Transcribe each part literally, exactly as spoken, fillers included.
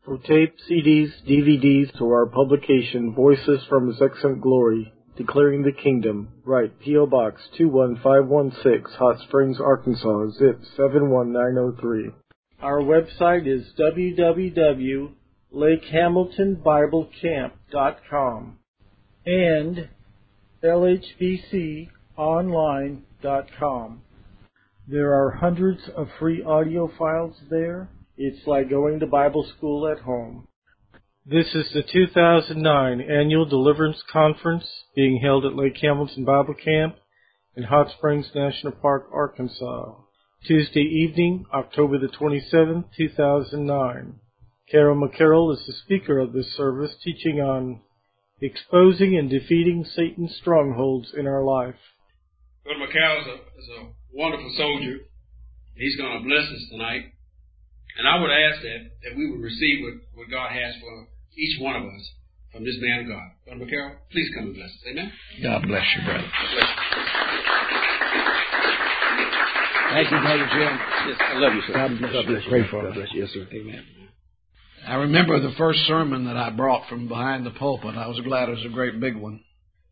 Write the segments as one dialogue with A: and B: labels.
A: For tape, C Ds, D V Ds, to our publication, Voices from His Excellent Glory, Declaring the Kingdom, write P O. Box two one five one six, Hot Springs, Arkansas, zip seven one nine zero three. Our website is w w w dot lake hamilton bible camp dot com and l h b c online dot com. There are hundreds of free audio files there. It's like going to Bible school at home. This is the two thousand nine Annual Deliverance Conference being held at Lake Hamilton Bible Camp in Hot Springs National Park, Arkansas. Tuesday evening, October the twenty-seventh, two thousand nine. Carol McCarroll is the speaker of this service, teaching on exposing and defeating Satan's strongholds in our life.
B: Brother McCarroll is a, is a wonderful soldier. He's going to bless us tonight. And I would ask that, that we would receive what, what God has for each one of us from this man of God. Brother McCarroll, please come and bless us. Amen?
C: God bless you, brother.
B: God bless you.
C: Thank you, Brother Jim.
B: Yes, I love you, sir.
C: God bless
B: God
C: you.
B: bless you.
C: Pray for
B: God
C: us.
B: bless you. Yes, sir. Amen.
C: I remember the first sermon that I brought from behind the pulpit. I was glad it was a great big one.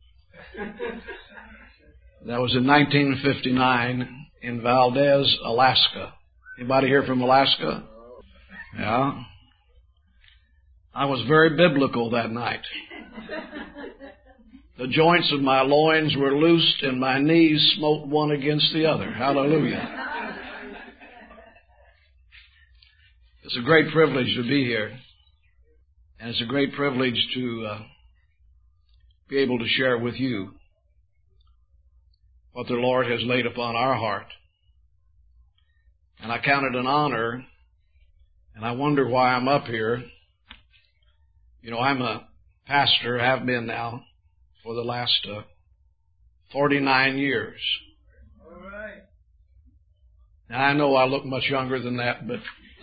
C: That was in nineteen fifty-nine in Valdez, Alaska. Anybody here from Alaska? Yeah. I was very biblical that night. The joints of my loins were loosed and my knees smote one against the other. Hallelujah. It's a great privilege to be here. And it's a great privilege to uh, be able to share with you what the Lord has laid upon our heart. And I count it an honor, and I wonder why I'm up here. You know, I'm a pastor, have been now, for the last uh, forty-nine years.
A: All right.
C: Now, I know I look much younger than that, but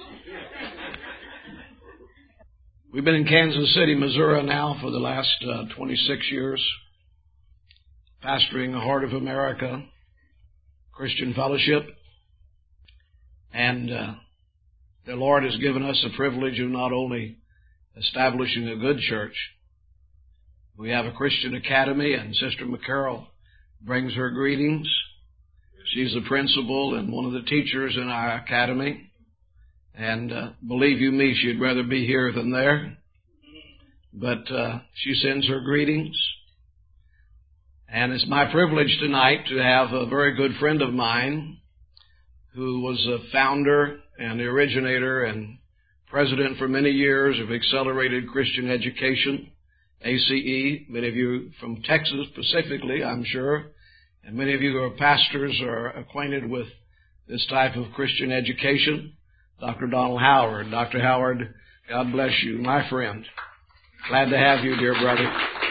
C: we've been in Kansas City, Missouri now for the last uh, twenty-six years, pastoring the Heart of America Christian Fellowship. And uh, the Lord has given us the privilege of not only establishing a good church. We have a Christian academy, and Sister McCarroll brings her greetings. She's the principal and one of the teachers in our academy. And uh, believe you me, she'd rather be here than there. But uh, she sends her greetings. And it's my privilege tonight to have a very good friend of mine who was a founder and the originator and president for many years of Accelerated Christian Education, A C E. Many of you from Texas specifically, I'm sure, and many of you who are pastors are acquainted with this type of Christian education. Doctor Donald Howard. Doctor Howard, God bless you, my friend. Glad to have you, dear brother.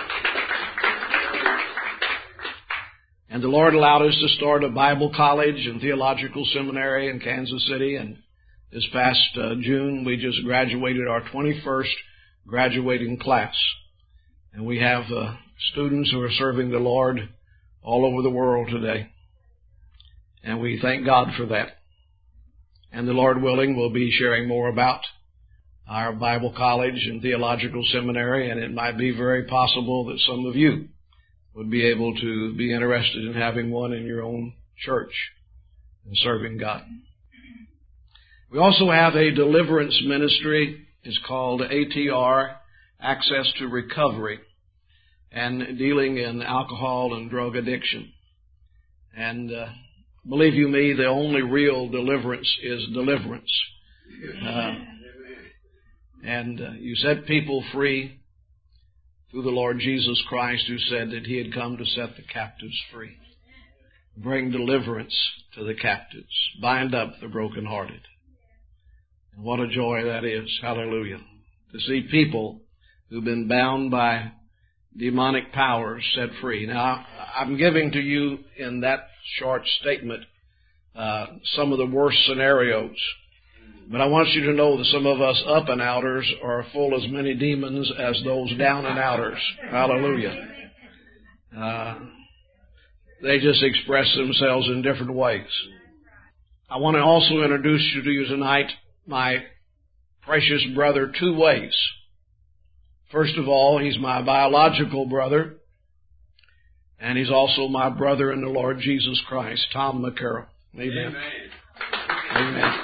C: And the Lord allowed us to start a Bible college and theological seminary in Kansas City. And this past uh, June, we just graduated our twenty-first graduating class. And we have uh, students who are serving the Lord all over the world today. And we thank God for that. And the Lord willing, we'll be sharing more about our Bible college and theological seminary. And it might be very possible that some of you would be able to be interested in having one in your own church and serving God. We also have a deliverance ministry. It's called A T R, Access to Recovery, and dealing in alcohol and drug addiction. And uh, believe you me, the only real deliverance is deliverance. Uh, and uh, you set people free through the Lord Jesus Christ, who said that He had come to set the captives free, bring deliverance to the captives, bind up the brokenhearted. And what a joy that is, hallelujah, to see people who've been bound by demonic powers set free. Now, I'm giving to you in that short statement uh, some of the worst scenarios. But I want you to know that some of us up and outers are full as many demons as those down and outers. Hallelujah. Uh, they just express themselves in different ways. I want to also introduce you to you tonight my precious brother two ways. First of all, he's my biological brother, and he's also my brother in the Lord Jesus Christ, Tom McCarroll. Amen. Amen. Amen.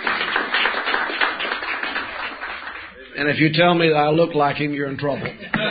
C: And if you tell me that I look like him, you're in trouble.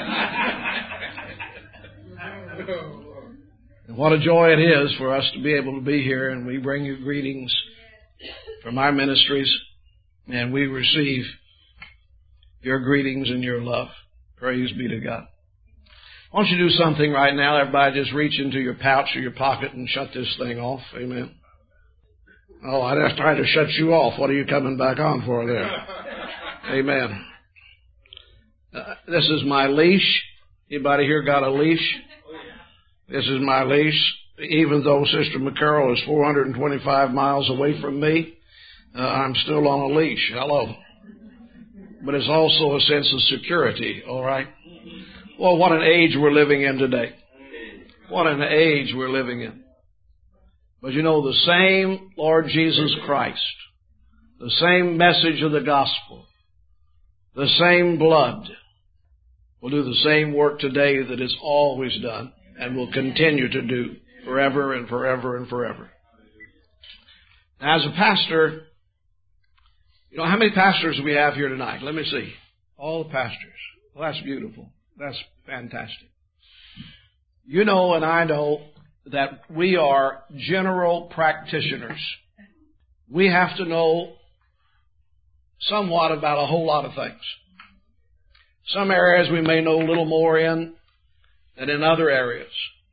C: And what a joy it is for us to be able to be here, and we bring you greetings from our ministries, and we receive your greetings and your love. Praise be to God. Why don't you do something right now? Everybody just reach into your pouch or your pocket and shut this thing off. Amen. Oh, I just tried to shut you off. What are you coming back on for there? Amen. Uh, this is my leash. Anybody here got a leash? This is my leash. Even though Sister McCarroll is four hundred twenty-five miles away from me, uh, I'm still on a leash. Hello. But it's also a sense of security, all right? Well, what an age we're living in today. What an age we're living in. But you know, the same Lord Jesus Christ, the same message of the gospel, the same blood will do the same work today that it's always done and will continue to do forever and forever and forever. Now, as a pastor, you know, how many pastors do we have here tonight? Let me see. All the pastors. Well, that's beautiful. That's fantastic. You know and I know that we are general practitioners. We have to know somewhat about a whole lot of things. Some areas we may know a little more in than in other areas.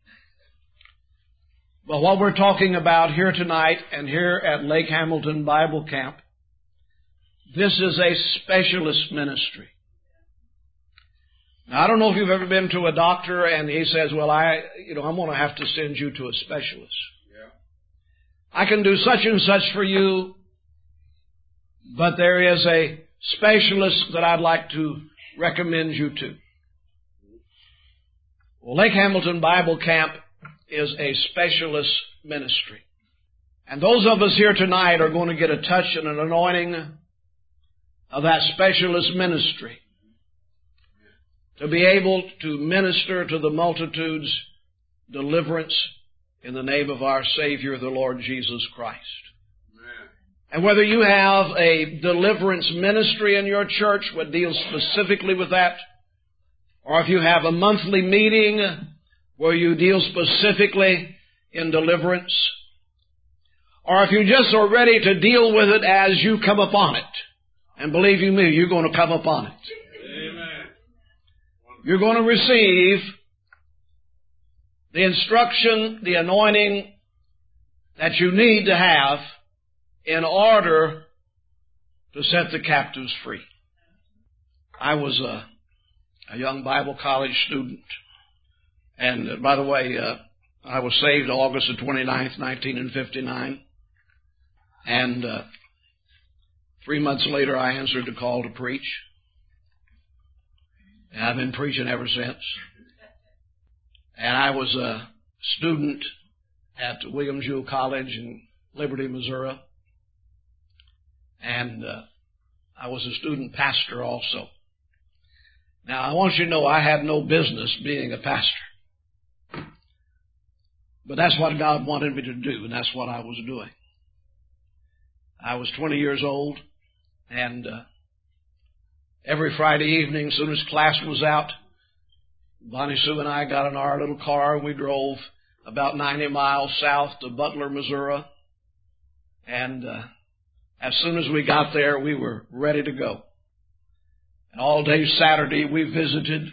C: But what we're talking about here tonight and here at Lake Hamilton Bible Camp, this is a specialist ministry. Now, I don't know if you've ever been to a doctor and he says, well, I, you know, I'm going to have to send you to a specialist. Yeah. I can do such and such for you, but there is a specialist that I'd like to recommend you to. Well, Lake Hamilton Bible Camp is a specialist ministry. And those of us here tonight are going to get a touch and an anointing of that specialist ministry to be able to minister to the multitudes deliverance in the name of our Savior, the Lord Jesus Christ. Amen. And whether you have a deliverance ministry in your church that deals specifically with that, or if you have a monthly meeting where you deal specifically in deliverance, or if you just are ready to deal with it as you come upon it, and believe you me, you're going to come upon it. Amen. You're going to receive the instruction, the anointing that you need to have in order to set the captives free. I was a, a young Bible college student. And uh, by the way, uh, I was saved August the twenty-ninth, nineteen fifty-nine. And uh, three months later, I answered the call to preach. And I've been preaching ever since. And I was a student at William Jewell College in Liberty, Missouri. And uh, I was a student pastor also. Now, I want you to know I had no business being a pastor. But that's what God wanted me to do, and that's what I was doing. I was twenty years old, and uh, every Friday evening, as soon as class was out, Bonnie Sue and I got in our little car. We drove about ninety miles south to Butler, Missouri. And uh, as soon as we got there, we were ready to go. And all day Saturday, we visited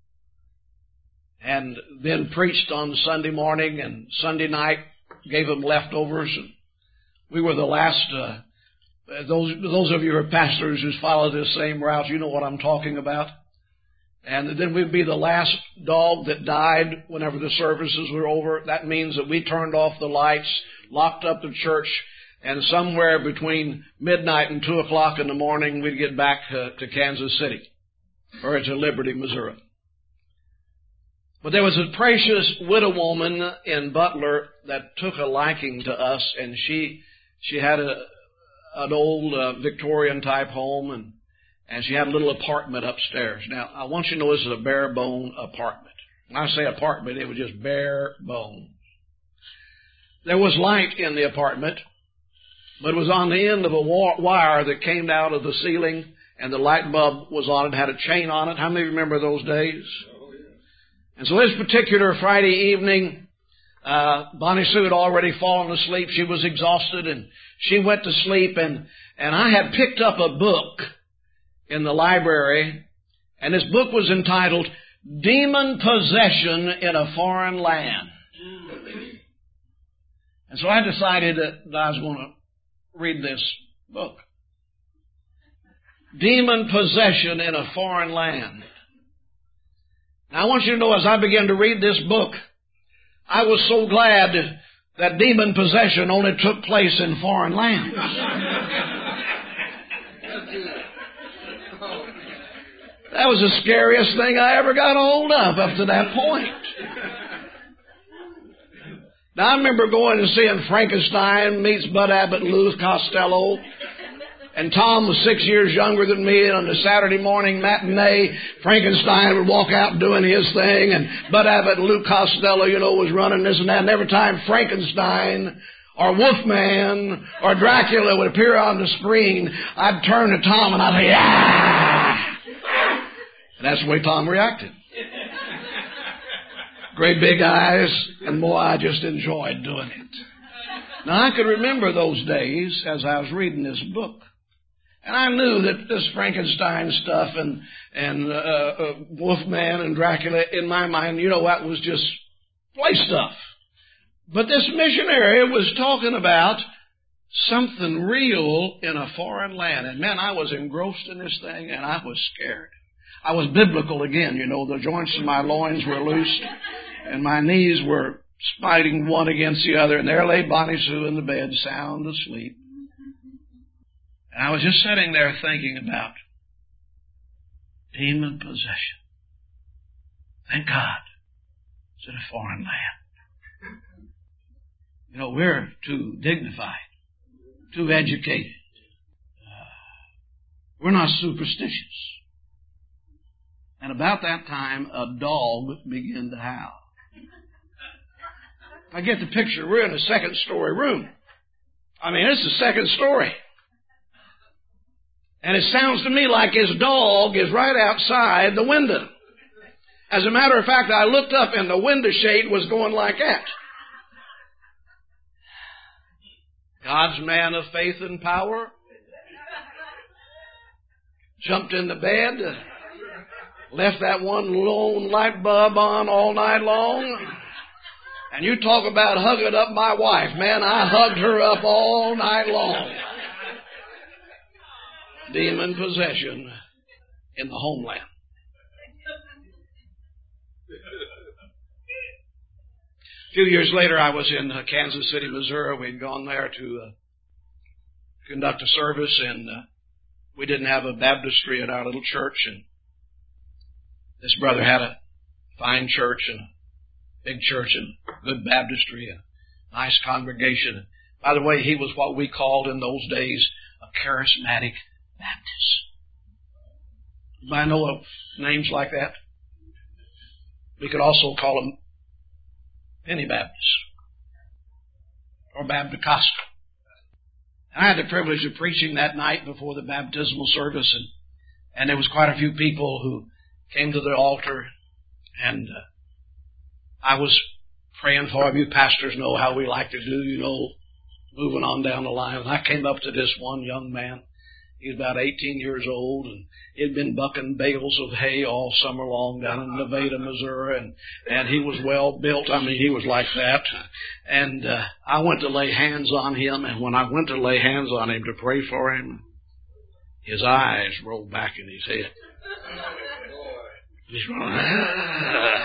C: and then preached on Sunday morning, and Sunday night gave them leftovers. And we were the last, uh, those, those of you who are pastors who follow this same route, you know what I'm talking about. And then we'd be the last dog that died whenever the services were over. That means that we turned off the lights, locked up the church, and somewhere between midnight and two o'clock in the morning, we'd get back uh, to Kansas City, or to Liberty, Missouri. But there was a precious widow woman in Butler that took a liking to us, and she she had a an old uh, Victorian type home, and and she had a little apartment upstairs. Now, I want you to know this is a bare bone apartment. When I say apartment, it was just bare bones. There was light in the apartment, but it was on the end of a wire that came out of the ceiling, and the light bulb was on it, had a chain on it. How many remember those days? And so this particular Friday evening, uh, Bonnie Sue had already fallen asleep. She was exhausted, and she went to sleep, and, and I had picked up a book in the library, and this book was entitled Demon Possession in a Foreign Land. And so I decided that I was going to read this book. Demon Possession in a Foreign Land. Now I want you to know, as I began to read this book, I was so glad that demon possession only took place in foreign lands. That was the scariest thing I ever got a hold of up to that point. Now, I remember going and seeing Frankenstein meets Bud Abbott and Lou Costello. And Tom was six years younger than me, and on the Saturday morning matinee, Frankenstein would walk out doing his thing, and Bud Abbott and Lou Costello, you know, was running this and that. And every time Frankenstein or Wolfman or Dracula would appear on the screen, I'd turn to Tom and I'd say, ah! And that's the way Tom reacted. Great big eyes, and boy, I just enjoyed doing it. Now, I could remember those days as I was reading this book. And I knew that this Frankenstein stuff and, and uh, uh, Wolfman and Dracula, in my mind, you know, that was just play stuff. But this missionary was talking about something real in a foreign land. And man, I was engrossed in this thing, and I was scared. I was biblical again, you know. The joints of my loins were loosed, and my knees were spiting one against the other, and there lay Bonnie Sue in the bed, sound asleep. And I was just sitting there thinking about demon possession. Thank God it's in a foreign land. You know, we're too dignified, too educated. Uh, we're not superstitious. And about that time, a dog began to howl. I get the picture. We're in a second story room. I mean, it's the second story. And it sounds to me like his dog is right outside the window. As a matter of fact, I looked up and the window shade was going like that. God's man of faith and power jumped in the bed, left that one lone light bulb on all night long. And you talk about hugging up my wife. Man, I hugged her up all night long. Demon possession in the homeland. A few years later, I was in uh, Kansas City, Missouri. We'd gone there to uh, conduct a service, and uh, we didn't have a baptistry at our little church. And this brother had a fine church and a big church and good baptistry and a nice congregation. By the way, he was what we called in those days a charismatic Baptist. I know of names like that. We could also call them Penny Baptists or Baptist. I had the privilege of preaching that night before the baptismal service, and, and there was quite a few people who came to the altar, and uh, I was praying for them. You pastors know how we like to do, you know, moving on down the line. And I came up to this one young man. He was about eighteen years old, and he'd been bucking bales of hay all summer long down in Nevada, Missouri, and, and he was well built. I mean, he was like that. And uh, I went to lay hands on him, and when I went to lay hands on him to pray for him, his eyes rolled back in his head. He's going, ah.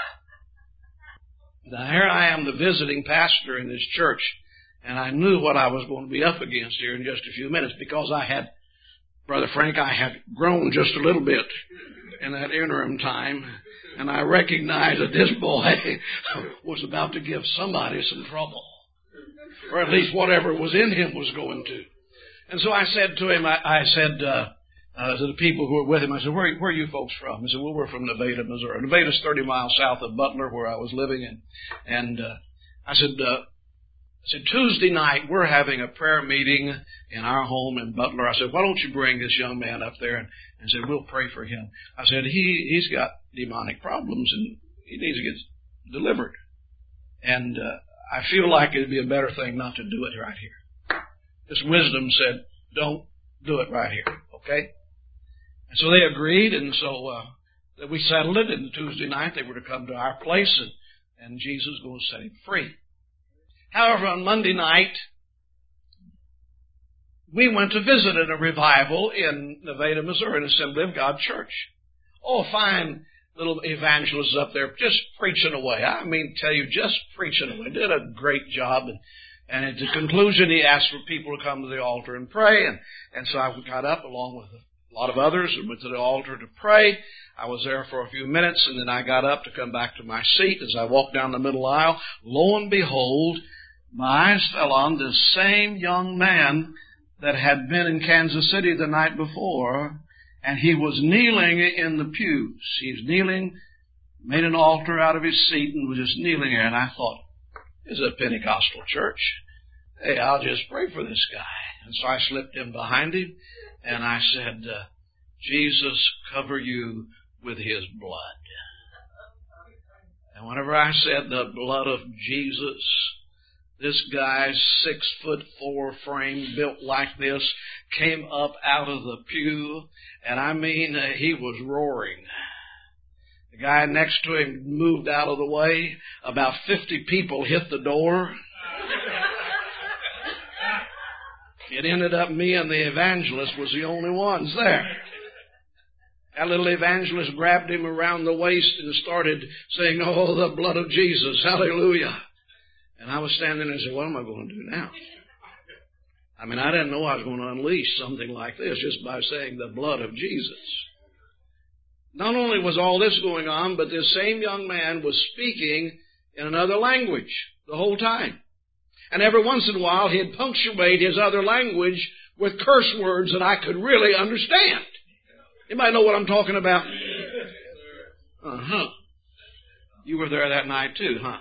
C: Now, here I am, the visiting pastor in this church, and I knew what I was going to be up against here in just a few minutes, because I had, Brother Frank, I had grown just a little bit in that interim time, and I recognized that this boy was about to give somebody some trouble, or at least whatever was in him was going to. And so I said to him, I, I said, uh, uh, to the people who were with him, I said, where, where are you folks from? He said, well, we're from Nevada, Missouri. Nevada's thirty miles south of Butler, where I was living. And, and uh, I said, uh, I said, Tuesday night, we're having a prayer meeting in our home in Butler. I said, why don't you bring this young man up there and, and said, we'll pray for him. I said, he, he's got demonic problems and he needs to get delivered. And uh, I feel like it'd be a better thing not to do it right here. This wisdom said, don't do it right here, okay? And so they agreed, and so uh, we settled it, and Tuesday night they were to come to our place, and, and Jesus was going to set him free. However, on Monday night, we went to visit at a revival in Nevada, Missouri, an Assembly of God church. Oh, fine little evangelists up there just preaching away. I mean, tell you, just preaching away. Did a great job. And, and at the conclusion, he asked for people to come to the altar and pray. And, and so I got up along with a lot of others and went to the altar to pray. I was there for a few minutes, and then I got up to come back to my seat. As I walked down the middle aisle, lo and behold, my eyes fell on the same young man that had been in Kansas City the night before, and he was kneeling in the pews. He was kneeling, made an altar out of his seat, and was just kneeling there. And I thought, this is a Pentecostal church. Hey, I'll just pray for this guy. And so I slipped in behind him, and I said, uh, Jesus, cover you with his blood. And whenever I said the blood of Jesus, this guy's six foot four frame built like this came up out of the pew, and I mean, uh, he was roaring. The guy next to him moved out of the way. About fifty people hit the door. It ended up me and the evangelist was the only ones there. That little evangelist grabbed him around the waist and started saying, oh, the blood of Jesus, hallelujah. And I was standing there and said, what am I going to do now? I mean, I didn't know I was going to unleash something like this just by saying the blood of Jesus. Not only was all this going on, but this same young man was speaking in another language the whole time. And every once in a while, he'd punctuate his other language with curse words that I could really understand. Anybody know what I'm talking about? Uh-huh. You were there that night too, huh?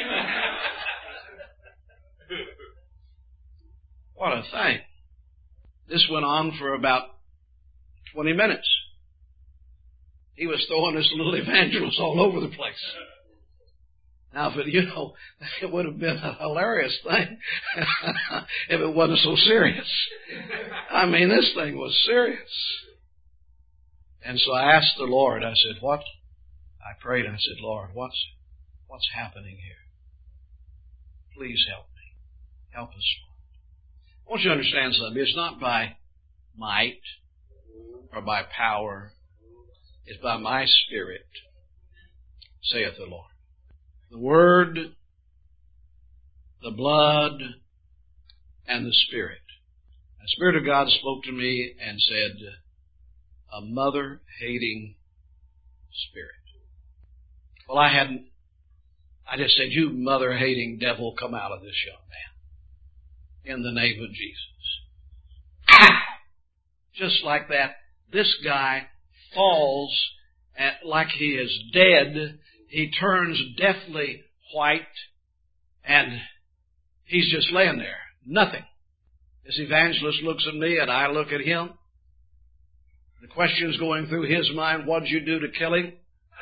C: What a thing. This went on for about twenty minutes. He was throwing this little evangelist all over the place. Now, if it, you know, it would have been a hilarious thing if it wasn't so serious. I mean, this thing was serious. And so I asked the Lord, I said, what? I prayed, I said, Lord, what's, what's happening here? Please help me. Help us, Lord. I want you to understand something. It's not by might or by power. It's by my Spirit, saith the Lord. The Word, the blood, and the Spirit. The Spirit of God spoke to me and said, a mother-hating spirit. Well, I hadn't, I just said, you mother-hating devil, come out of this young man. In the name of Jesus. Ah! Just like that, this guy falls at, like he is dead. He turns deathly white, and he's just laying there. Nothing. This evangelist looks at me, and I look at him. The question's going through his mind, what'd you do to kill him?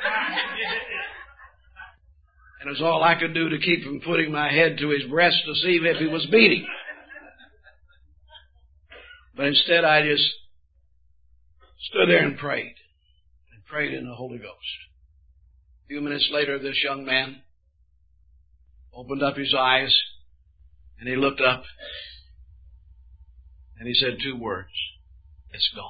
C: And it was all I could do to keep from putting my head to his breast to see if he was beating. But instead I just stood there and prayed. And prayed in the Holy Ghost. A few minutes later, this young man opened up his eyes and he looked up and he said two words. It's gone.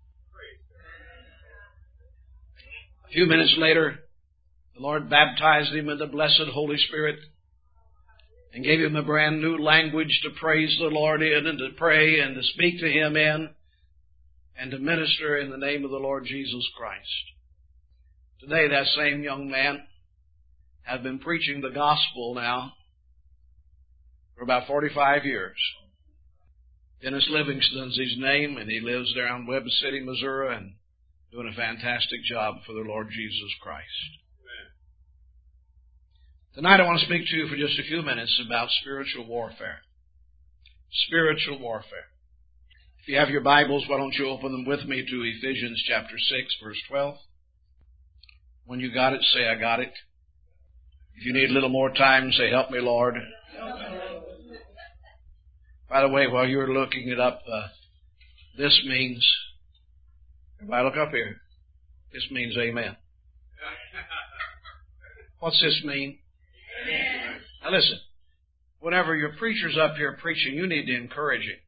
C: A few minutes later, the Lord baptized him in the blessed Holy Spirit and gave him a brand new language to praise the Lord in and to pray and to speak to Him in and to minister in the name of the Lord Jesus Christ. Today, that same young man has been preaching the gospel now for about forty-five years. Dennis Livingston's his name, and he lives there in Webb City, Missouri, and doing a fantastic job for the Lord Jesus Christ. Tonight I want to speak to you for just a few minutes about spiritual warfare. Spiritual warfare. If you have your Bibles, why don't you open them with me to Ephesians chapter six, verse twelve. When you got it, say, I got it. If you need a little more time, say, help me, Lord. By the way, while you're looking it up, uh, this means, everybody look up here, this means amen. What's this mean? Amen. Now listen, whenever your preacher's up here preaching, you need to encourage him.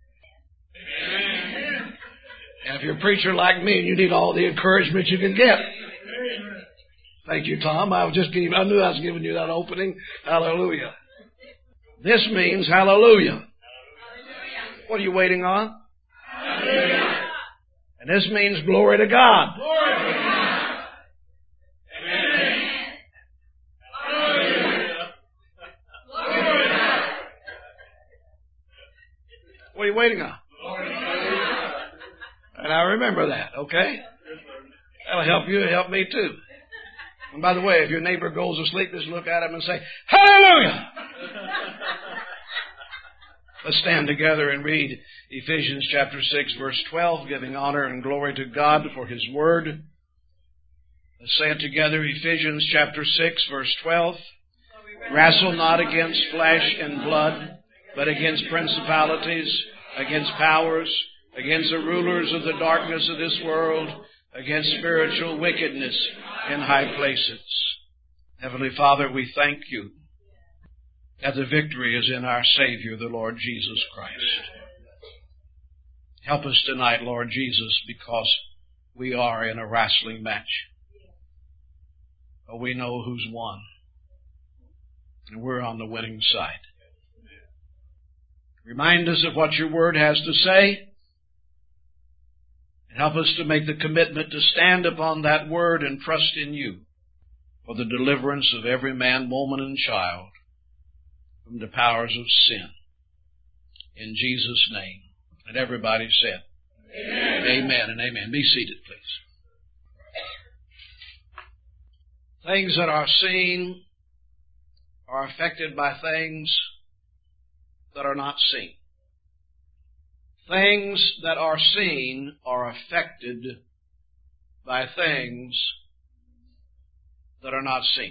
C: Amen. And if you're a preacher like me, you need all the encouragement you can get. Amen. Thank you, Tom. I was just giving, I knew I was giving you that opening. Hallelujah. This means hallelujah. What are you waiting on? Hallelujah. And this means glory to God. Glory to God. Amen. Hallelujah. Glory to God. What are you waiting on? Glory to God. And I remember that, okay? That'll help you, help me too. And by the way, if your neighbor goes to sleep, just look at him and say, hallelujah! Let's stand together and read Ephesians chapter six, verse twelve, giving honor and glory to God for His Word. Let's say it together, Ephesians chapter six, verse twelve. Wrestle not against flesh and blood, but against principalities, against powers, against the rulers of the darkness of this world, against spiritual wickedness in high places. Heavenly Father, we thank you that the victory is in our Savior, the Lord Jesus Christ. Help us tonight, Lord Jesus, because we are in a wrestling match. But we know who's won. And we're on the winning side. Remind us of what your Word has to say. And help us to make the commitment to stand upon that Word and trust in you for the deliverance of every man, woman, and child from the powers of sin. In Jesus' name. And everybody said, Amen. Amen and amen. Be seated, please. Things that are seen are affected by things that are not seen. Things that are seen are affected by things that are not seen.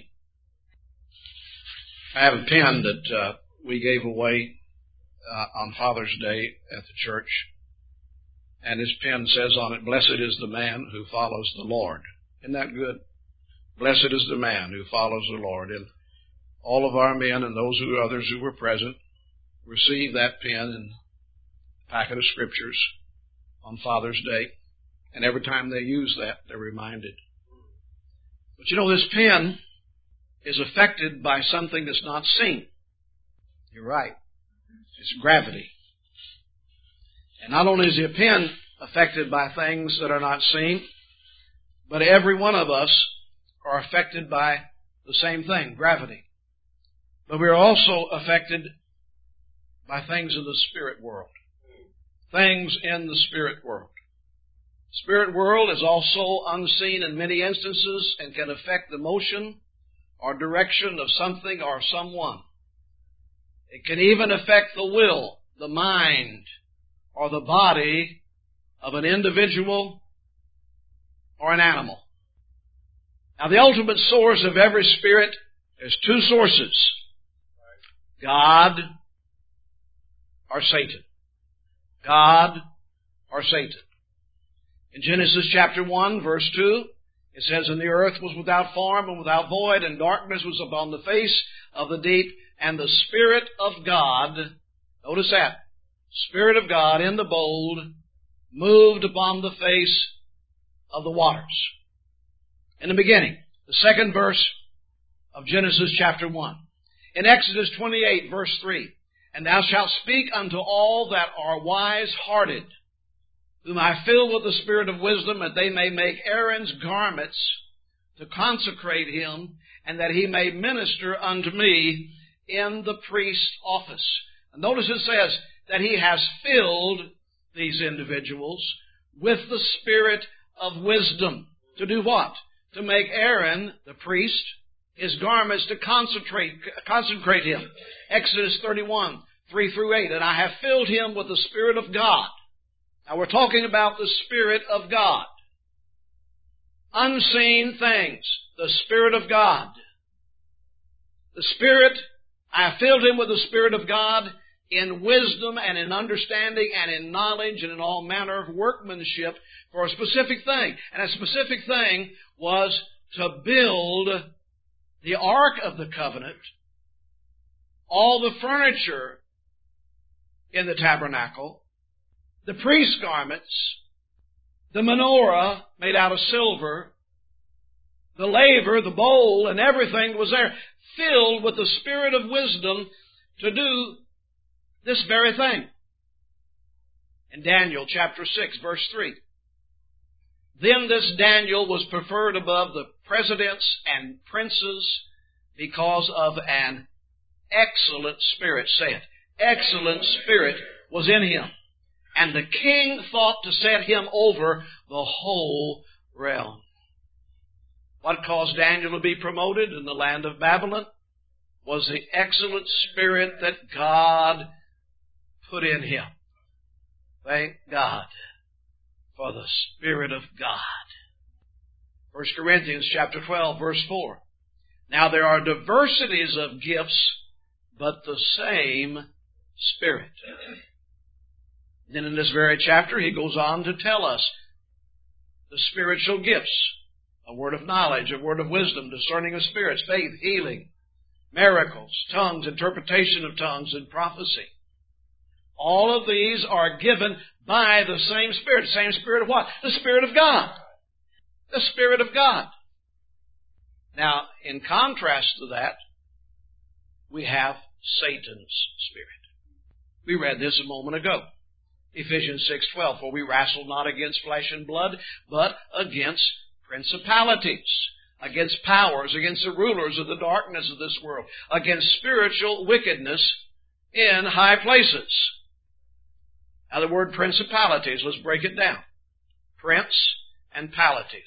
C: I have a pen that uh, we gave away uh, on Father's Day at the church. And this pen says on it, blessed is the man who follows the Lord. Isn't that good? Blessed is the man who follows the Lord. And all of our men and those who others who were present received that pen and packet of scriptures on Father's Day. And every time they use that, they're reminded. But you know, this pen is affected by something that's not seen. You're right. It's gravity. And not only is the pen affected by things that are not seen, but every one of us are affected by the same thing, gravity. But we're also affected by things in the spirit world. Things in the spirit world. Spirit world is also unseen in many instances and can affect the motion or direction of something or someone. It can even affect the will, the mind, or the body of an individual or an animal. Now, the ultimate source of every spirit is two sources: God or Satan. God or Satan. In Genesis chapter one, verse two, it says, and the earth was without form and without void, and darkness was upon the face of the deep, and the Spirit of God, notice that, Spirit of God in the bold, moved upon the face of the waters. In the beginning, the second verse of Genesis chapter one. In Exodus twenty-eight, verse three, and thou shalt speak unto all that are wise-hearted, whom I fill with the spirit of wisdom, that they may make Aaron's garments to consecrate him, and that he may minister unto me in the priest's office. And notice it says that He has filled these individuals with the Spirit of wisdom. To do what? To make Aaron, the priest, his garments to concentrate, consecrate him. Exodus thirty-one, three through eight. And I have filled him with the Spirit of God. Now we're talking about the Spirit of God. Unseen things. The Spirit of God. The Spirit, I have filled him with the Spirit of God in wisdom and in understanding and in knowledge and in all manner of workmanship for a specific thing. And a specific thing was to build the Ark of the Covenant, all the furniture in the tabernacle, the priest's garments, the menorah made out of silver, the laver, the bowl, and everything was there, filled with the Spirit of wisdom to do this very thing. In Daniel chapter six, verse three. Then this Daniel was preferred above the presidents and princes because of an excellent spirit. Say it. Excellent spirit was in him. And the king thought to set him over the whole realm. What caused Daniel to be promoted in the land of Babylon was the excellent spirit that God put in him. Thank God for the Spirit of God. First Corinthians chapter twelve, verse four. Now there are diversities of gifts, but the same Spirit. Then in this very chapter, he goes on to tell us the spiritual gifts. A word of knowledge, a word of wisdom, discerning of spirits, faith, healing, miracles, tongues, interpretation of tongues, and prophecy. All of these are given by the same Spirit. The same Spirit of what? The Spirit of God. The Spirit of God. Now, in contrast to that, we have Satan's spirit. We read this a moment ago. Ephesians six twelve, for we wrestle not against flesh and blood, but against principalities, against powers, against the rulers of the darkness of this world, against spiritual wickedness in high places. Now the word principalities, let's break it down. Prince and palates.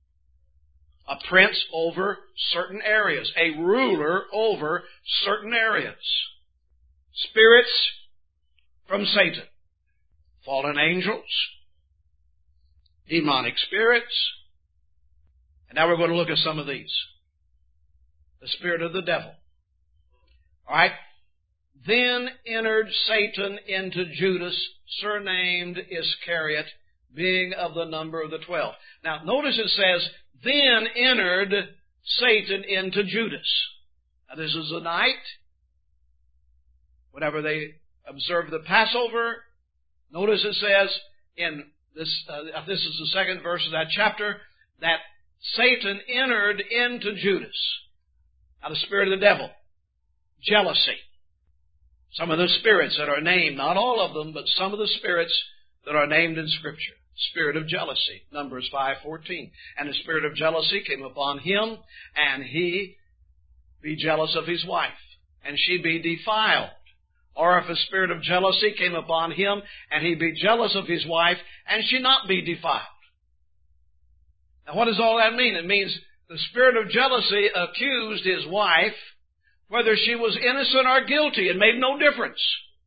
C: A prince over certain areas. A ruler over certain areas. Spirits from Satan. Fallen angels. Demonic spirits. And now we're going to look at some of these. The spirit of the devil. All right. Then entered Satan into Judas, surnamed Iscariot, being of the number of the twelve. Now, notice it says, then entered Satan into Judas. Now, this is the night, whenever they observed the Passover. Notice it says in this, uh, this is the second verse of that chapter, that Satan entered into Judas. Now, the spirit of the devil, jealousy. Some of the spirits that are named, not all of them, but some of the spirits that are named in Scripture. Spirit of jealousy, Numbers five fourteen. And the spirit of jealousy came upon him, and he be jealous of his wife, and she be defiled. Or if a spirit of jealousy came upon him, and he be jealous of his wife, and she not be defiled. Now what does all that mean? It means the spirit of jealousy accused his wife, whether she was innocent or guilty. It made no difference.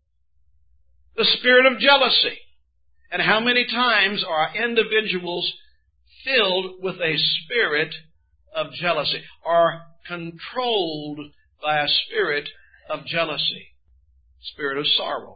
C: The spirit of jealousy. And how many times are individuals filled with a spirit of jealousy, or controlled by a spirit of jealousy? Spirit of sorrow.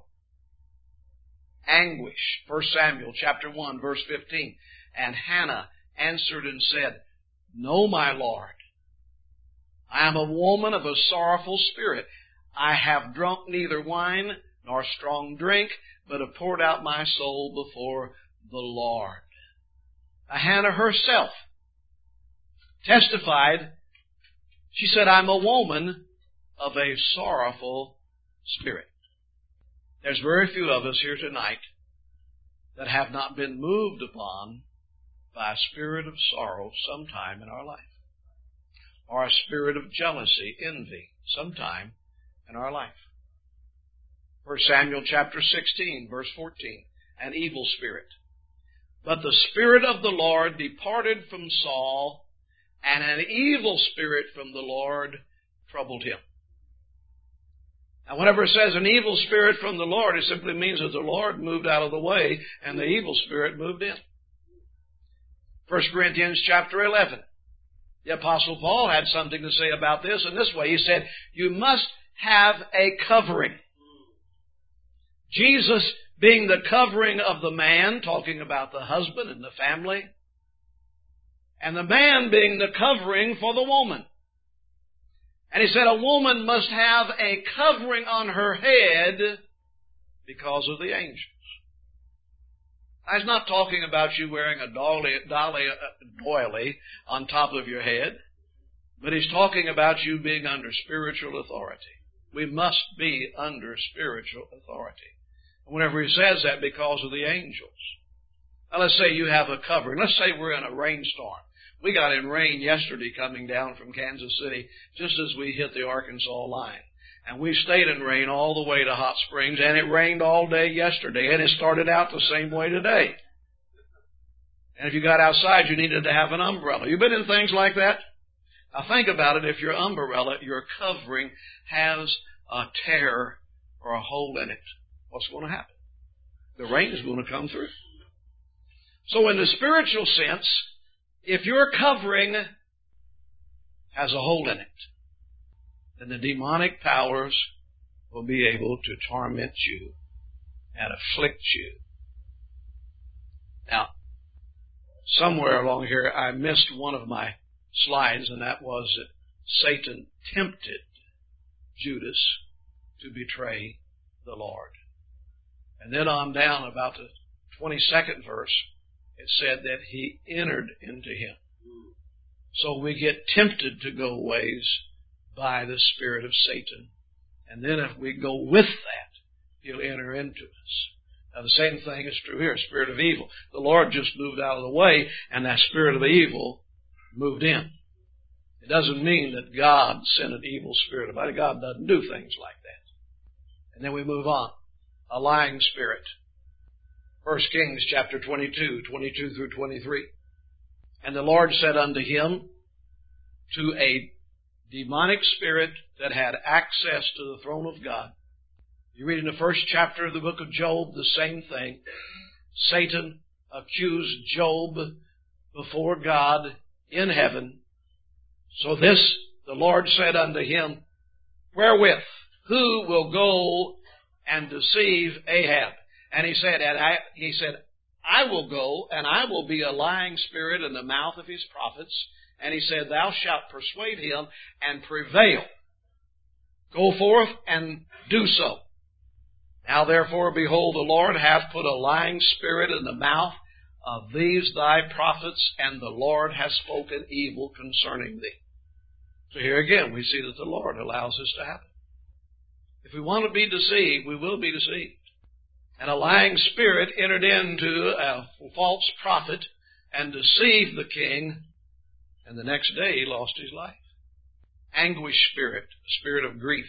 C: Anguish. First Samuel chapter one, verse fifteen. And Hannah answered and said, No, my Lord. I am a woman of a sorrowful spirit. I have drunk neither wine nor strong drink, but have poured out my soul before the Lord. Now, Hannah herself testified. She said, I'm a woman of a sorrowful spirit. There's very few of us here tonight that have not been moved upon by a spirit of sorrow sometime in our life, or a spirit of jealousy, envy, sometime in our life. First Samuel chapter sixteen, verse fourteen, an evil spirit. But the Spirit of the Lord departed from Saul, and an evil spirit from the Lord troubled him. Now, whenever it says an evil spirit from the Lord, it simply means that the Lord moved out of the way and the evil spirit moved in. First Corinthians chapter eleven. The Apostle Paul had something to say about this in this way. He said, you must have a covering. Jesus being the covering of the man, talking about the husband and the family, and the man being the covering for the woman. And he said a woman must have a covering on her head because of the angels. I was not talking about you wearing a dolly, dolly, uh, doily on top of your head, but he's talking about you being under spiritual authority. We must be under spiritual authority. Whenever he says that, because of the angels. Now let's say you have a covering. Let's say we're in a rainstorm. We got in rain yesterday coming down from Kansas City just as we hit the Arkansas line. And we stayed in rain all the way to Hot Springs, and it rained all day yesterday, and it started out the same way today. And if you got outside, you needed to have an umbrella. You've been in things like that? Now think about it. If your umbrella, your covering, has a tear or a hole in it, what's going to happen? The rain is going to come through. So in the spiritual sense, if your covering has a hole in it, then the demonic powers will be able to torment you and afflict you. Now, somewhere along here I missed one of my slides, and that was that Satan tempted Judas to betray the Lord. And then on down about the twenty-second verse, it said that he entered into him. So we get tempted to go ways by the spirit of Satan. And then if we go with that, he'll enter into us. Now the same thing is true here, spirit of evil. The Lord just moved out of the way, and that spirit of evil moved in. It doesn't mean that God sent an evil spirit about it. God doesn't do things like that. And then we move on. A lying spirit. First Kings chapter twenty-two, twenty-two through twenty-three. And the Lord said unto him, to a demonic spirit that had access to the throne of God. You read in the first chapter of the book of Job the same thing. Satan accused Job before God in heaven. So this the Lord said unto him, wherewith? Who will go and deceive Ahab? And he said, and I, he said, I will go, and I will be a lying spirit in the mouth of his prophets. And he said, thou shalt persuade him and prevail. Go forth and do so. Now therefore, behold, the Lord hath put a lying spirit in the mouth of these thy prophets, and the Lord hath spoken evil concerning thee. So here again, we see that the Lord allows this to happen. If we want to be deceived, we will be deceived. And a lying spirit entered into a false prophet and deceived the king, and the next day he lost his life. Anguish spirit, a spirit of grief.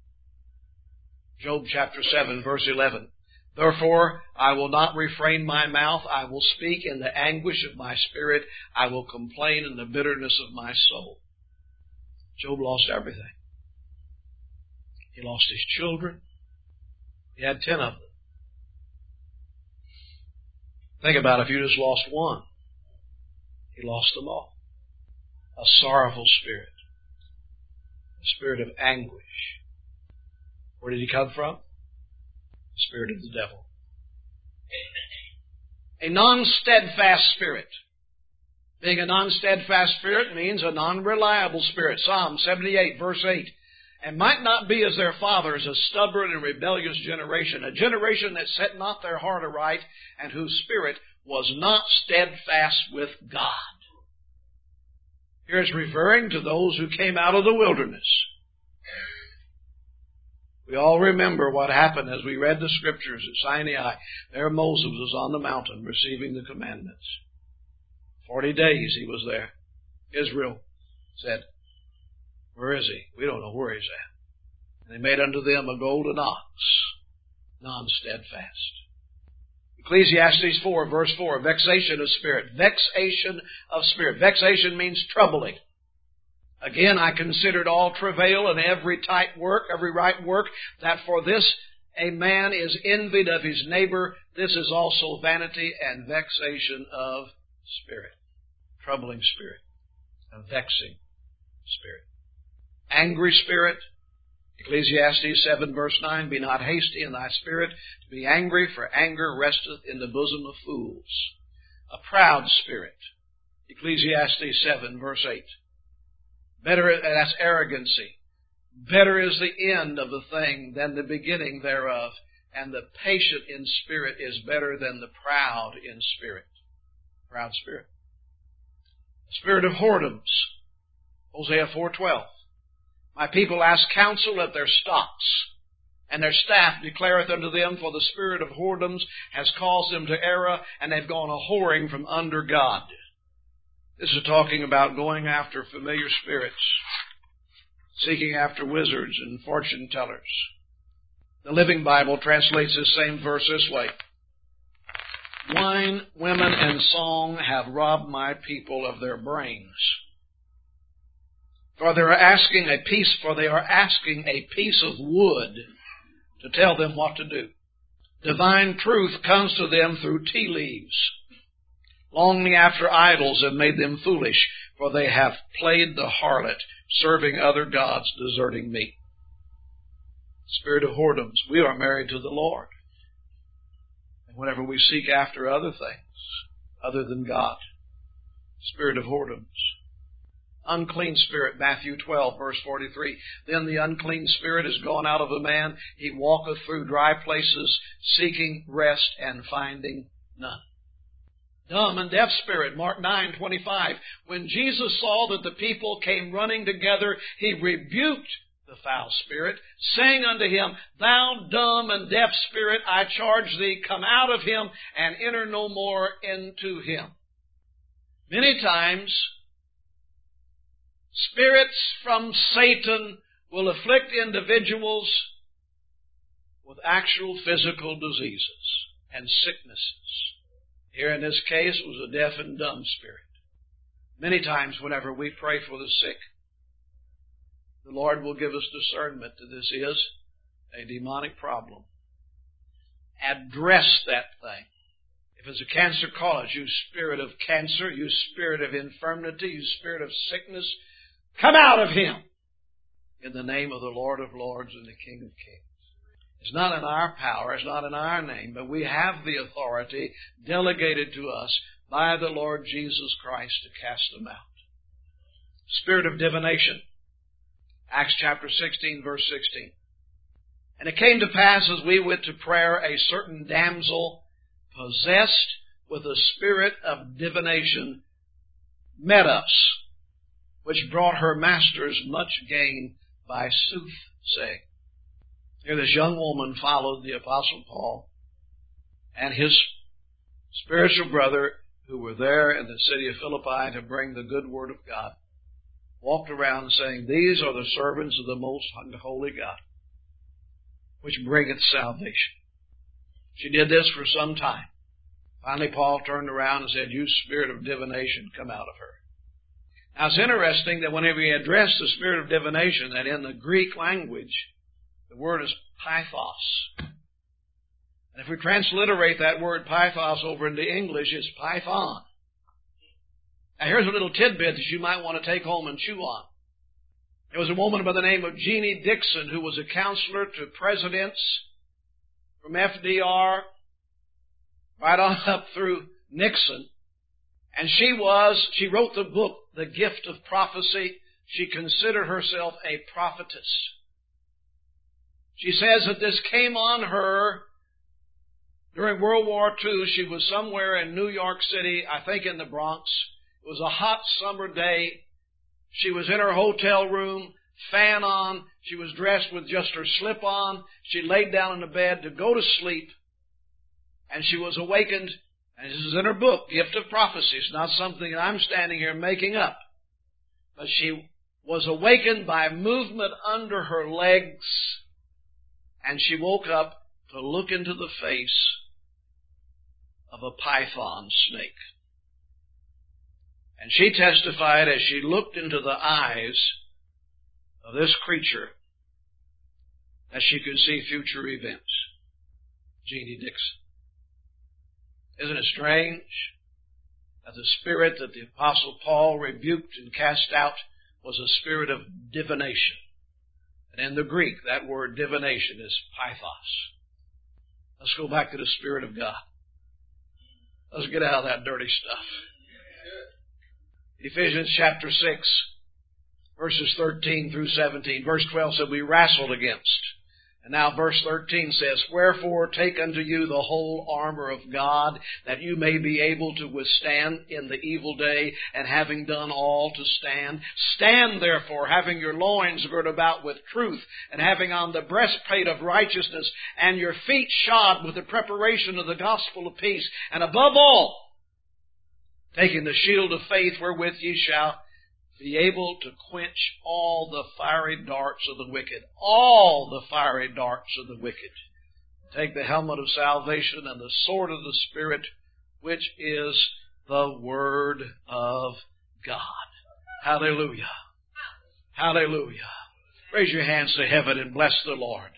C: Job chapter seven, verse eleven. Therefore I will not refrain my mouth. I will speak in the anguish of my spirit. I will complain in the bitterness of my soul. Job lost everything. He lost his children. He had ten of them. Think about if you just lost one. He lost them all. A sorrowful spirit. A spirit of anguish. Where did he come from? The spirit of the devil. A non-steadfast spirit. Being a non-steadfast spirit means a non-reliable spirit. Psalm seventy-eight, verse eight. And might not be as their fathers, a stubborn and rebellious generation, a generation that set not their heart aright, and whose spirit was not steadfast with God. Here it's referring to those who came out of the wilderness. We all remember what happened as we read the scriptures at Sinai. There Moses was on the mountain receiving the commandments. Forty days he was there. Israel said, where is he? We don't know where he's at. And they made unto them a golden ox. non-steadfast. Ecclesiastes four, verse four, vexation of spirit. Vexation of spirit. Vexation means troubling. Again, I considered all travail and every tight work, every right work, that for this a man is envied of his neighbor. This is also vanity and vexation of spirit. Troubling spirit. A vexing spirit. Angry spirit. Ecclesiastes seven, verse nine, be not hasty in thy spirit to be angry, for anger resteth in the bosom of fools. A proud spirit. Ecclesiastes seven, verse eight. Better, that's arrogancy. Better is the end of the thing than the beginning thereof, and the patient in spirit is better than the proud in spirit. Proud spirit. Spirit of whoredoms. Hosea four twelve. My people ask counsel at their stocks, and their staff declareth unto them, for the spirit of whoredoms has caused them to err, and they've gone a whoring from under God. This is talking about going after familiar spirits, seeking after wizards and fortune tellers. The Living Bible translates this same verse this way. Wine, women, and song have robbed my people of their brains. For they are asking a piece, for they are asking a piece of wood to tell them what to do. Divine truth comes to them through tea leaves. Longing after idols have made them foolish, for they have played the harlot, serving other gods, deserting me. Spirit of whoredoms. We are married to the Lord. And whenever we seek after other things, other than God, spirit of whoredoms. Unclean spirit, Matthew twelve, verse forty-three. Then the unclean spirit is gone out of a man. He walketh through dry places, seeking rest and finding none. Dumb and deaf spirit, Mark nine twenty-five. When Jesus saw that the people came running together, he rebuked the foul spirit, saying unto him, Thou dumb and deaf spirit, I charge thee, come out of him and enter no more into him. Many times, spirits from Satan will afflict individuals with actual physical diseases and sicknesses. Here in this case was a deaf and dumb spirit. Many times whenever we pray for the sick, the Lord will give us discernment that this is a demonic problem. Address that thing. If it's a cancer, call it. You spirit of cancer, you spirit of infirmity, you spirit of sickness, come out of him in the name of the Lord of Lords and the King of Kings. It's not in our power, it's not in our name, but we have the authority delegated to us by the Lord Jesus Christ to cast them out. Spirit of divination. Acts chapter sixteen, verse sixteen. And it came to pass as we went to prayer, a certain damsel possessed with a spirit of divination met us, which brought her masters much gain by soothsaying. Here this young woman followed the Apostle Paul and his spiritual brother who were there in the city of Philippi to bring the good word of God. Walked around saying, These are the servants of the most holy God, which bringeth salvation. She did this for some time. Finally, Paul turned around and said, You spirit of divination, come out of her. Now, it's interesting that whenever he addressed the spirit of divination, that in the Greek language, the word is pythos. And if we transliterate that word pythos over into English, it's python. Now, here's a little tidbit that you might want to take home and chew on. There was a woman by the name of Jeannie Dixon who was a counselor to presidents from F D R right on up through Nixon. And she was, she wrote the book, The Gift of Prophecy. She considered herself a prophetess. She says that this came on her during World War Two. She was somewhere in New York City, I think in the Bronx. It was a hot summer day. She was in her hotel room, fan on. She was dressed with just her slip on. She laid down in the bed to go to sleep. And she was awakened, and this is in her book, Gift of Prophecy. It's not something that I'm standing here making up. But she was awakened by movement under her legs, and she woke up to look into the face of a python snake. And she testified as she looked into the eyes of this creature that she could see future events. Jeannie Dixon. Isn't it strange that the spirit that the Apostle Paul rebuked and cast out was a spirit of divination? And in the Greek, that word divination is pythos. Let's go back to the Spirit of God. Let's get out of that dirty stuff. Ephesians chapter six, verses thirteen through seventeen. Verse twelve said, we wrestled against. And now verse thirteen says, wherefore take unto you the whole armor of God, that you may be able to withstand in the evil day, and having done all to stand. Stand therefore, having your loins girt about with truth, and having on the breastplate of righteousness, and your feet shod with the preparation of the gospel of peace. And above all, taking the shield of faith wherewith ye shall be able to quench all the fiery darts of the wicked. All the fiery darts of the wicked. Take the helmet of salvation and the sword of the Spirit, which is the Word of God. Hallelujah. Hallelujah. Raise your hands to heaven and bless the Lord.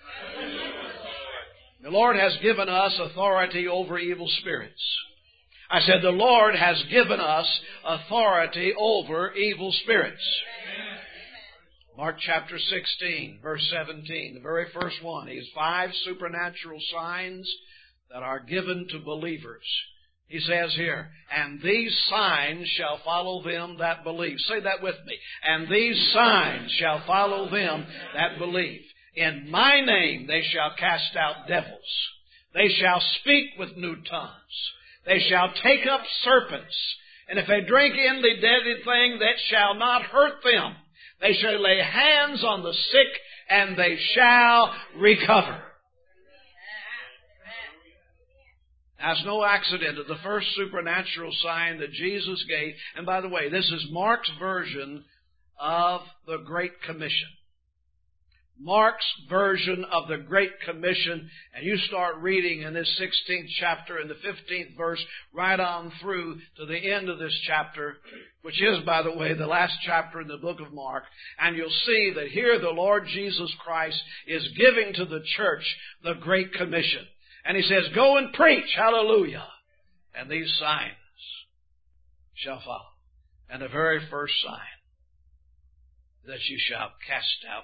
C: The Lord has given us authority over evil spirits. I said the Lord has given us authority over evil spirits. Mark chapter sixteen, verse seventeen, the very first one. He has five supernatural signs that are given to believers. He says here, and these signs shall follow them that believe. Say that with me. And these signs shall follow them that believe. In my name they shall cast out devils. They shall speak with new tongues. They shall take up serpents, and if they drink any deadly thing, that shall not hurt them. They shall lay hands on the sick, and they shall recover. Now, it's no accident that the first supernatural sign that Jesus gave, and by the way, this is Mark's version of the Great Commission. Mark's version of the Great Commission, and you start reading in this sixteenth chapter and the fifteenth verse right on through to the end of this chapter, which is, by the way, the last chapter in the book of Mark, and you'll see that here the Lord Jesus Christ is giving to the church the Great Commission. And He says, go and preach, hallelujah, and these signs shall follow. And the very first sign, that you shall cast out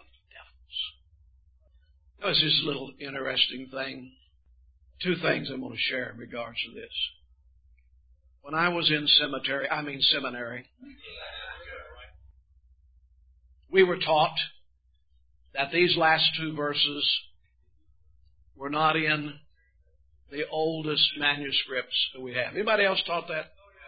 C: This is a little interesting thing. Two things I'm going to share in regards to this. When I was in cemetery, I mean seminary, we were taught that these last two verses were not in the oldest manuscripts that we have. Anybody else taught that?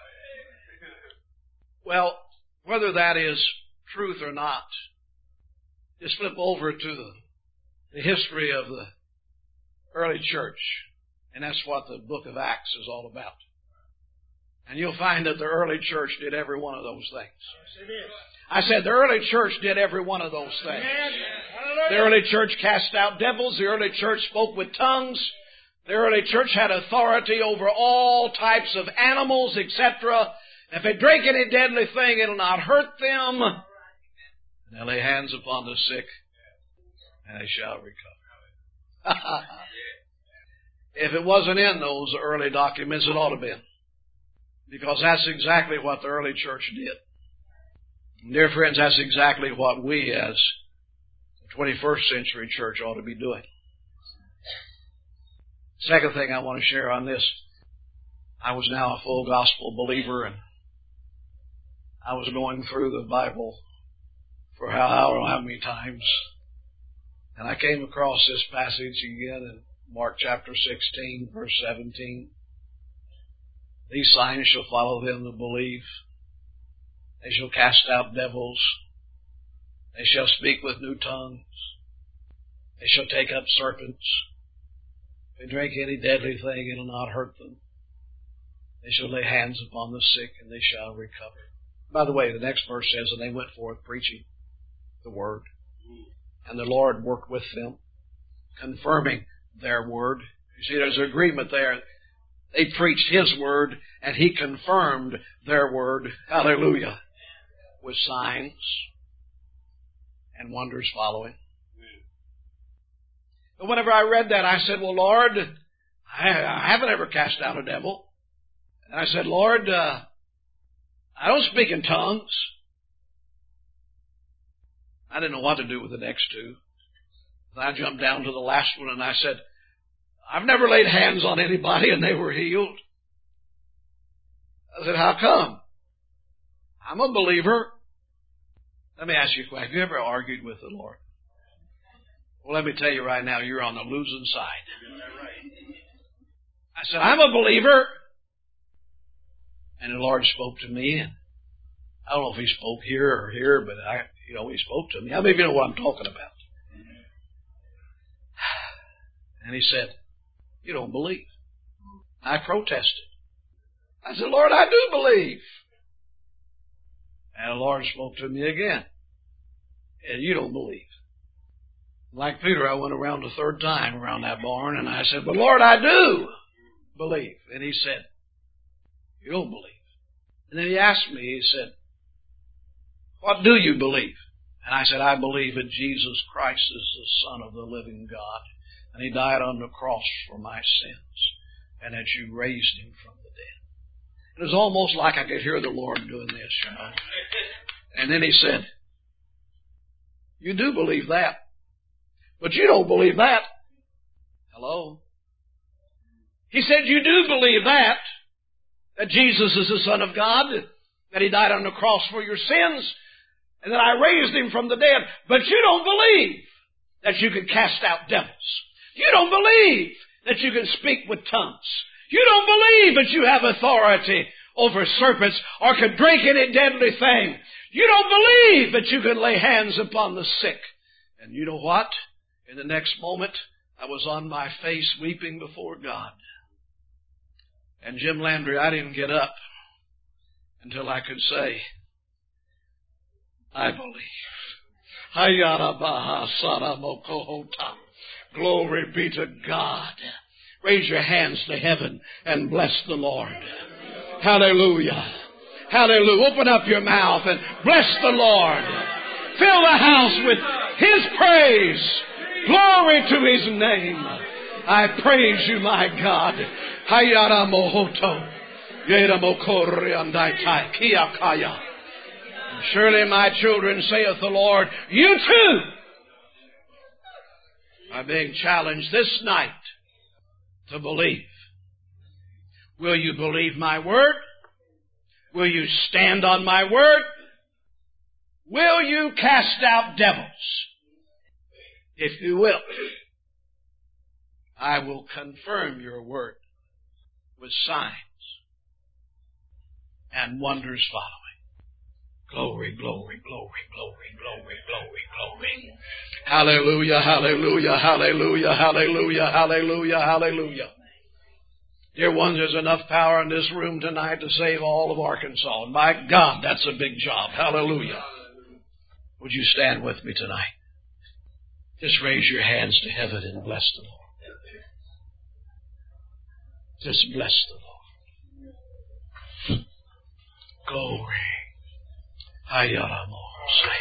C: Well, whether that is truth or not, just flip over to the The history of the early church. And that's what the book of Acts is all about. And you'll find that the early church did every one of those things. I said the early church did every one of those things. The early church cast out devils. The early church spoke with tongues. The early church had authority over all types of animals, et cetera. If they drink any deadly thing, it'll not hurt them. And they'll lay hands upon the sick, and they shall recover. If it wasn't in those early documents, it ought to have been. Because that's exactly what the early church did. Dear friends, that's exactly what we as the twenty-first century church ought to be doing. Second thing I want to share on this, I was now a full gospel believer, and I was going through the Bible for how, I don't know how many times. And I came across this passage again in Mark chapter sixteen, verse seventeen. These signs shall follow them that believe. They shall cast out devils. They shall speak with new tongues. They shall take up serpents. If they drink any deadly thing, it will not hurt them. They shall lay hands upon the sick, and they shall recover. By the way, the next verse says, and they went forth preaching the word. And the Lord worked with them, confirming their word. You see, there's an agreement there. They preached His word, and He confirmed their word. Hallelujah. With signs and wonders following. But whenever I read that, I said, well, Lord, I, I haven't ever cast out a devil. And I said, Lord, uh, I don't speak in tongues. I didn't know what to do with the next two. I jumped down to the last one and I said, I've never laid hands on anybody and they were healed. I said, how come? I'm a believer. Let me ask you a question. Have you ever argued with the Lord? Well, let me tell you right now, you're on the losing side. I said, I'm a believer. And the Lord spoke to me, and I don't know if He spoke here or here, but I, you know, He spoke to me. How many of you know what I'm talking about? And He said, you don't believe. I protested. I said, Lord, I do believe. And the Lord spoke to me again. And you don't believe. Like Peter, I went around the third time around that barn, and I said, but Lord, I do believe. And He said, you don't believe. And then He asked me, He said, what do you believe? And I said, I believe that Jesus Christ is the Son of the living God, and He died on the cross for my sins, and that you raised Him from the dead. It was almost like I could hear the Lord doing this, you know. And then He said, you do believe that, but you don't believe that. Hello? He said, you do believe that, that Jesus is the Son of God, that He died on the cross for your sins, and that I raised Him from the dead. But you don't believe that you can cast out devils. You don't believe that you can speak with tongues. You don't believe that you have authority over serpents or can drink any deadly thing. You don't believe that you can lay hands upon the sick. And you know what? In the next moment, I was on my face weeping before God. And Jim Landry, I didn't get up until I could say, I believe. Glory be to God. Raise your hands to heaven and bless the Lord. Hallelujah. Hallelujah. Open up your mouth and bless the Lord. Fill the house with His praise. Glory to His name. I praise you, my God. Hayara mohoto. Yera mokori andaitai. Kiakaya. Surely my children, saith the Lord, you too are being challenged this night to believe. Will you believe my word? Will you stand on my word? Will you cast out devils? If you will, I will confirm your word with signs and wonders following. Glory, glory, glory, glory, glory, glory, glory. Hallelujah, hallelujah, hallelujah, hallelujah, hallelujah, hallelujah. Dear ones, there's enough power in this room tonight to save all of Arkansas. My God, that's a big job. Hallelujah. Would you stand with me tonight? Just raise your hands to heaven and bless the Lord. Just bless the Lord. Glory. Ayaramo say.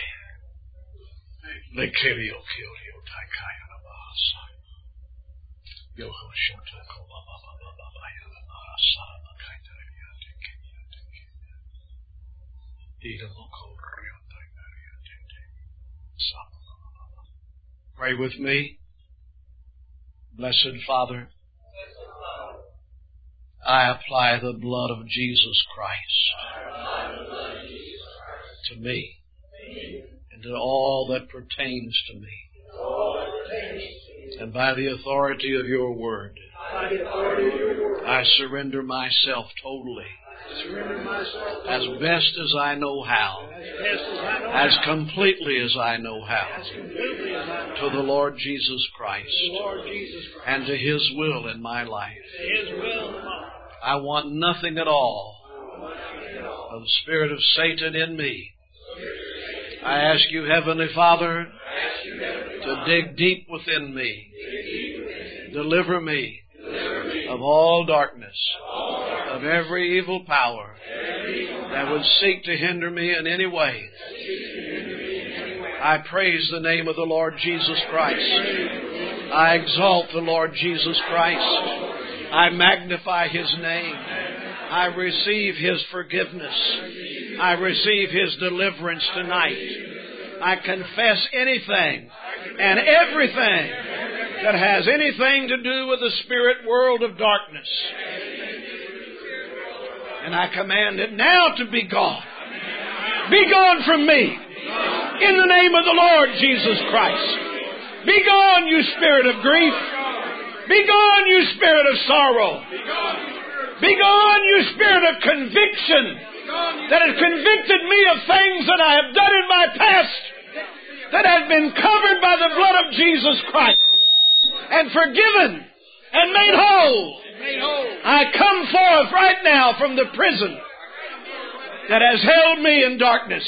C: Lekerio Kyrio Taikaya Nabasa. Yoho Shota Kobaba Baba Bayana Sama Kaitaria Tekenia. Ida Moko Rio Taikaria Tete. Sama. Pray with me. Blessed Father, I apply the blood of Jesus Christ to me and to all that pertains to me. And by the authority of your word, I surrender myself totally, as best as I know how, as completely as I know how, to the Lord Jesus Christ and to His will in my life. I want nothing at all of the spirit of Satan in me. I ask you, Heavenly Father, to dig deep within me Deliver me of all darkness, of every evil power that would seek to hinder me in any way. I praise the name of the Lord Jesus Christ. I exalt the Lord Jesus Christ. I magnify His name. I receive His forgiveness. I receive His deliverance tonight. I confess anything and everything that has anything to do with the spirit world of darkness. And I command it now to be gone. Be gone from me. In the name of the Lord Jesus Christ. Be gone, you spirit of grief. Be gone, you spirit of sorrow. Be gone, you spirit of conviction that has convicted me of things that I have done in my past that have been covered by the blood of Jesus Christ and forgiven and made whole. I come forth right now from the prison that has held me in darkness,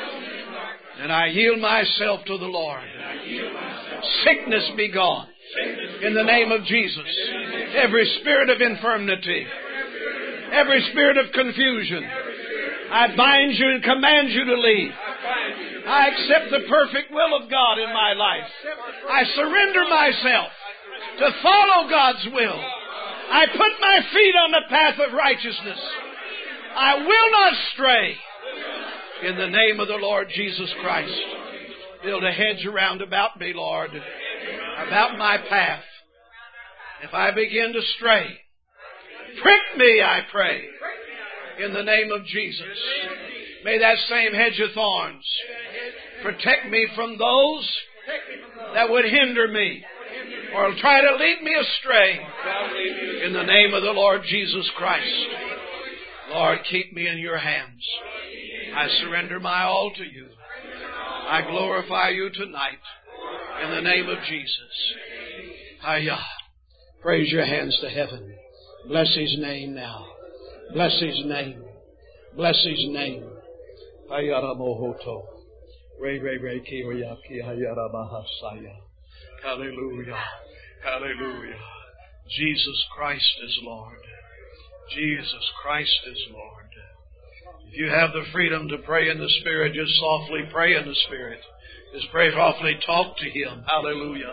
C: and I yield myself to the Lord. Sickness be gone in the name of Jesus. Every spirit of infirmity, every spirit of confusion, I bind you and command you to leave. I accept the perfect will of God in my life. I surrender myself to follow God's will. I put my feet on the path of righteousness. I will not stray. In the name of the Lord Jesus Christ, build a hedge around about me, Lord, about my path. If I begin to stray, prick me, I pray, in the name of Jesus. May that same hedge of thorns protect me from those that would hinder me or try to lead me astray. In the name of the Lord Jesus Christ. Lord, keep me in your hands. I surrender my all to you. I glorify you tonight in the name of Jesus. Hiya. Praise your hands to heaven. Bless His name now. Bless His name. Bless His name. Hayaramohoto. Re re re kiriyaki hayarabahasaya. Hallelujah. Hallelujah. Jesus Christ is Lord. Jesus Christ is Lord. If you have the freedom to pray in the Spirit, just softly pray in the Spirit. Just pray softly, talk to Him. Hallelujah.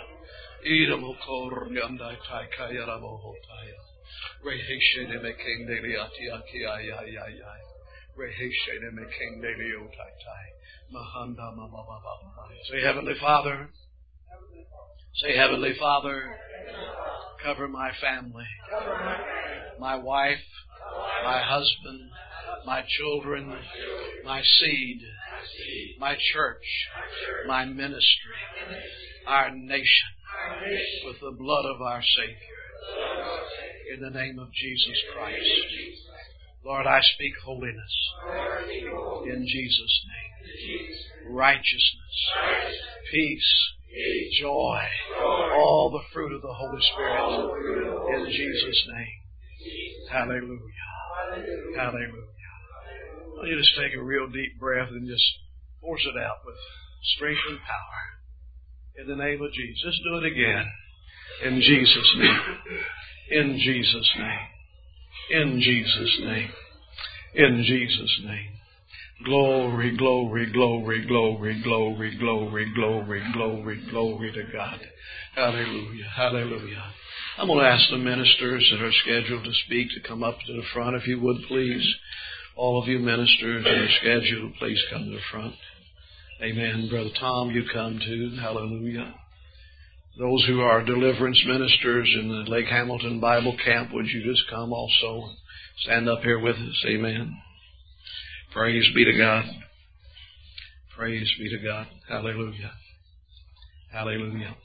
C: Say, Heavenly Father. Say, Heavenly Father, cover my family, my wife, my husband, my children, my seed, my church, my ministry, our nation, with the blood of our Savior. In the name of Jesus Christ. Lord, I speak holiness in Jesus' name. Righteousness, peace, joy, all the fruit of the Holy Spirit in Jesus' name. Hallelujah. Hallelujah. I want you to just take a real deep breath and just force it out with strength and power. In the name of Jesus. Just do it again. In Jesus' name. In Jesus' name. In Jesus' name. In Jesus' name. Glory, glory, glory, glory, glory, glory, glory, glory, glory to God. Hallelujah. Hallelujah. I'm going to ask the ministers that are scheduled to speak to come up to the front, if you would, please. All of you ministers that are scheduled, please come to the front. Amen. Brother Tom, you come too. Hallelujah. Those who are deliverance ministers in the Lake Hamilton Bible Camp, would you just come also and stand up here with us? Amen. Praise be to God. Praise be to God. Hallelujah. Hallelujah.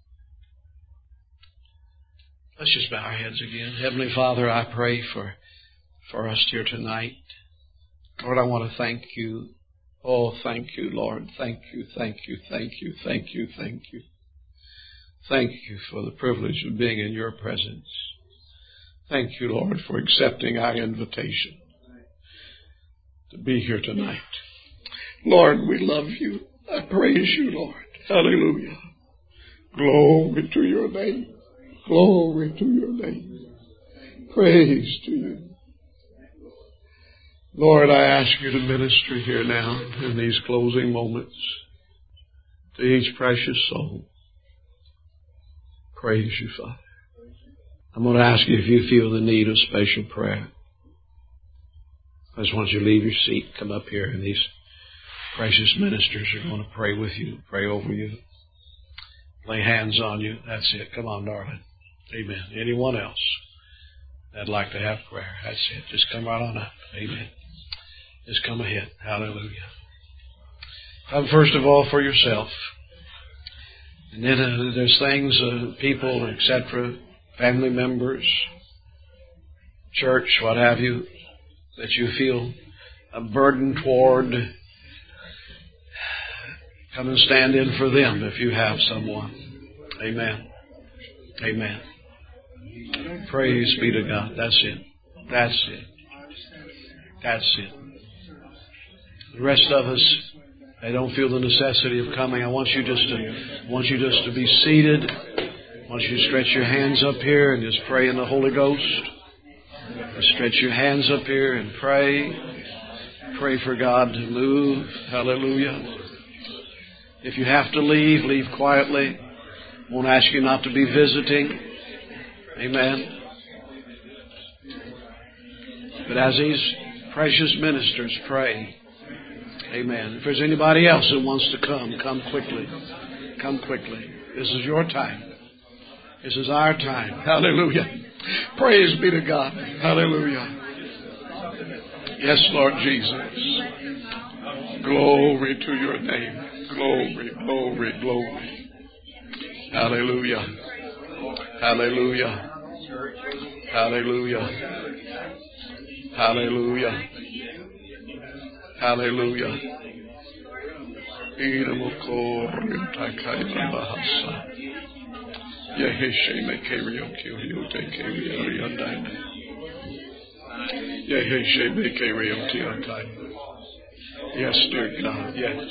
C: Let's just bow our heads again. Heavenly Father, I pray for, for us here tonight. Lord, I want to thank you. Oh, thank you, Lord. Thank you, thank you, thank you, thank you, thank you. Thank you for the privilege of being in your presence. Thank you, Lord, for accepting our invitation to be here tonight. Lord, we love you. I praise you, Lord. Hallelujah. Glory to your name. Glory to your name. Praise to you. Lord, I ask you to minister here now in these closing moments to each precious soul. Praise you, Father. I'm going to ask you if you feel the need of special prayer. I just want you to leave your seat, come up here, and these precious ministers are going to pray with you, pray over you, lay hands on you. That's it. Come on, darling. Amen. Anyone else that'd like to have prayer? That's it. Just come right on up. Amen. Just come ahead. Hallelujah. Come first of all for yourself. And then uh, there's things, uh, people, et cetera, family members, church, what have you, that you feel a burden toward. Come and stand in for them if you have someone. Amen. Amen. Praise be to God. That's it. That's it. That's it. The rest of us, they don't feel the necessity of coming. I want you just to, I want you just to be seated. I want you to stretch your hands up here and just pray in the Holy Ghost. Just stretch your hands up here and pray. Pray for God to move. Hallelujah. If you have to leave, leave quietly. I won't ask you not to be visiting. Amen. But as these precious ministers pray, amen. If there's anybody else that wants to come, come quickly. Come quickly. This is your time. This is our time. Hallelujah. Praise be to God. Hallelujah. Yes, Lord Jesus. Glory to your name. Glory, glory, glory. Hallelujah. Hallelujah. Hallelujah. Hallelujah. Hallelujah. Yes, dear God, yes.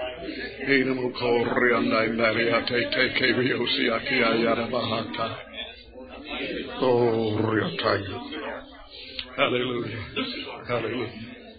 C: Oh, hallelujah. Hallelujah.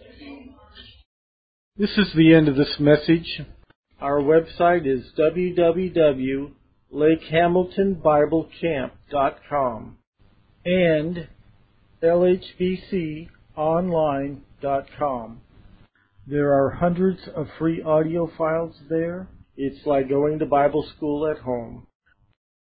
A: This is the end of this message. Our website is w w w dot lake hamilton bible camp dot com and l h b c online dot com. There are hundreds of free audio files there. It's like going to Bible school at home.